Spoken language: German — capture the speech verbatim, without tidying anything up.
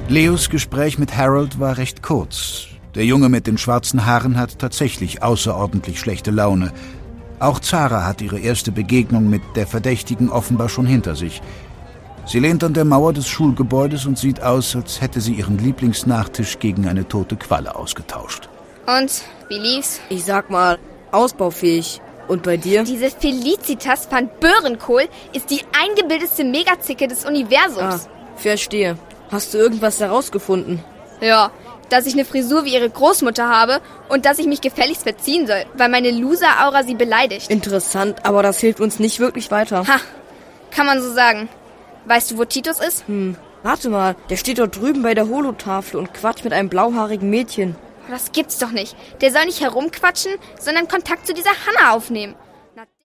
Leos Gespräch mit Harold war recht kurz. Der Junge mit den schwarzen Haaren hat tatsächlich außerordentlich schlechte Laune. Auch Zara hat ihre erste Begegnung mit der Verdächtigen offenbar schon hinter sich. Sie lehnt an der Mauer des Schulgebäudes und sieht aus, als hätte sie ihren Lieblingsnachtisch gegen eine tote Qualle ausgetauscht. Und, wie lief's? Ich sag mal, ausbaufähig. Und bei dir? Diese Felicitas van Böhrenkohl ist die eingebildetste Megazicke des Universums. Ah, verstehe. Hast du irgendwas herausgefunden? Ja, dass ich eine Frisur wie ihre Großmutter habe und dass ich mich gefälligst verziehen soll, weil meine Loser-Aura sie beleidigt. Interessant, aber das hilft uns nicht wirklich weiter. Ha, kann man so sagen. Weißt du, wo Titus ist? Hm, warte mal, der steht dort drüben bei der Holotafel und quatscht mit einem blauhaarigen Mädchen. Das gibt's doch nicht. Der soll nicht herumquatschen, sondern Kontakt zu dieser Hanna aufnehmen.